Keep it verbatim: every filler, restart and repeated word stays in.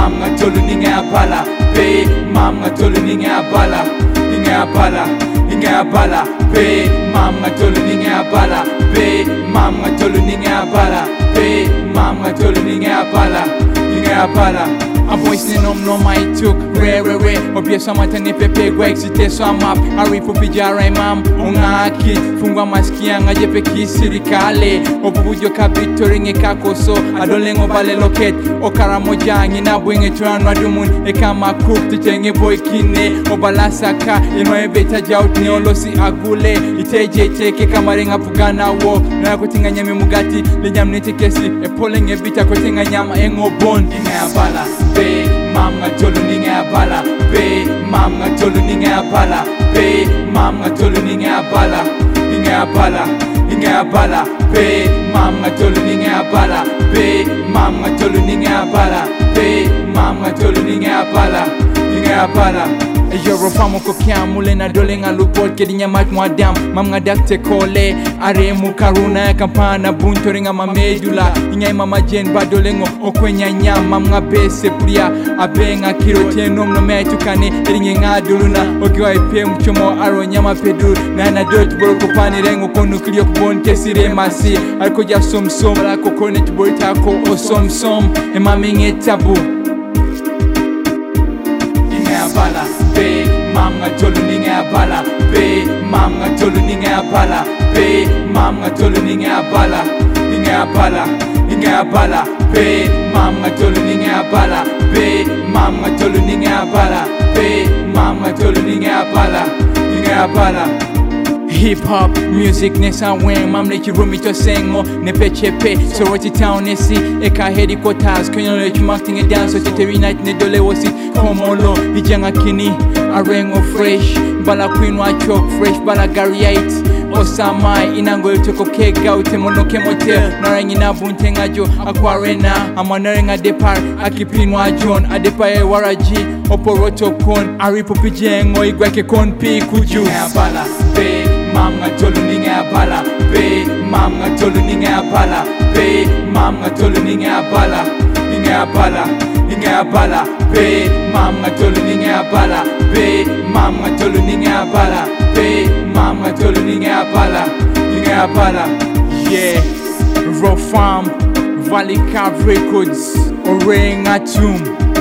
mam ngatolu ningapala pe mam ngatolu ningapala ningapala ningapala pe mam ngatolu ningapala pe mam ngatolu ningapala pe mam ngatolu ningapala ningapala a voice ni nom nom I took rare rare rare obie samata ni pepe gwa excite so amap ari pupi jara imam unga kid fungwa maskia nga jepe kisirikale obubujo kabito nge kakoso adolengo bale loket okara moja ngina bwenge twan wadumun e kama cook titenge boy kine obalasaka ino ebeta jout ni olosi agule iteje teke kamarenga pugana wo na kutinga nyame mugati lenyamnete kesi e polenge bita kutinga nyama engobon ingabala pe mam ngatolu ningapala pe mam ngatolu ningapala pe mam ngatolu ningapala ningapala ningapala pe mam ngatolu ningapala pe mam ngatolu ningapala pe mam ngatolu ningapala ningapala Yoro famo ko kiamule na dole nga lupol ke dinya mat mwadam mam nga dakte kole are mu karuna kampana buntori nga mamedula inya mama jen badolengo okwenya nyam mam nga bese pria abenga kirote nom no metukane eringe nga duluna ogiwa ipe mchomo aro nyama pedu na na dot boro ko pani rengo konu kliyo kubon kesire masi alko ja som som la ko connect borita ko osom som e maminge tabu ingapala pe mam ngatolu ningapala pe mam ngatolu ningapala pe mam ngatolu ningapala ningapala ningapala pe mam ngatolu ningapala pe mam ngatolu ningapala pe mam ngatolu ningapala ningapala Hip hop music nesa wen mam le chirumi to sengo ne pechepe so roti town nesi eka headquarters kwenye le chumarting e dance so tete night ne dole wosi komolo bijanga kini arengo fresh bala queen wa chok fresh bala gariite Osama inango toko kega utemono kemotel narangi na buntenga jo akwarena amanarenga depar akipinwa John adepaye waraji oporoto kon aripo pijengo igwake kon pi kuju ngapala pe mam ngatolu ningapala pe mam ngatolu ningapala pe mam ngatolu ningapala ningapala ningapala pe mam ngatolu ningapala pe mam ngatolu ningapala pe mam ngatolu ningapala ningapala yeah Raw Farm Valley Cap Records Orenga Tomb